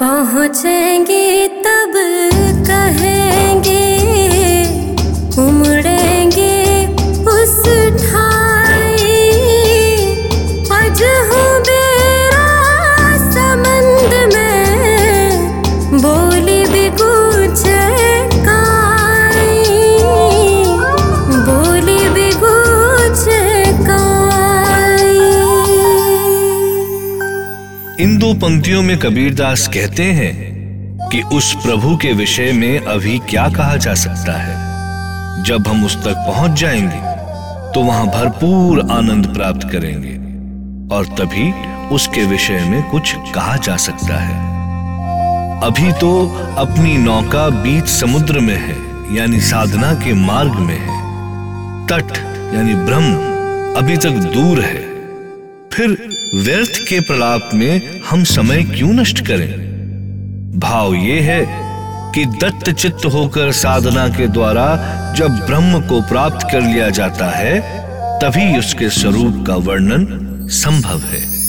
पहुँचेंगे तब कहेंगे, उमड़ेंगे उस ठाई। आज हूँ बेरा समंद में, बोली भी गूंजे काई, बोली भी गूंजे काई। इन दो पंक्तियों में कबीरदास कहते हैं कि उस प्रभु के विषय में अभी क्या कहा जा सकता है। जब हम उस तक पहुंच जाएंगे तो वहां भरपूर आनंद प्राप्त करेंगे और तभी उसके विषय में कुछ कहा जा सकता है। अभी तो अपनी नौका बीच समुद्र में है, यानी साधना के मार्ग में है। तट यानी ब्रह्म अभी तक दूर है। फिर व्यर्थ के प्रलाप में हम समय क्यों नष्ट करें। भाव ये है कि दत्त चित्त होकर साधना के द्वारा जब ब्रह्म को प्राप्त कर लिया जाता है, तभी उसके स्वरूप का वर्णन संभव है।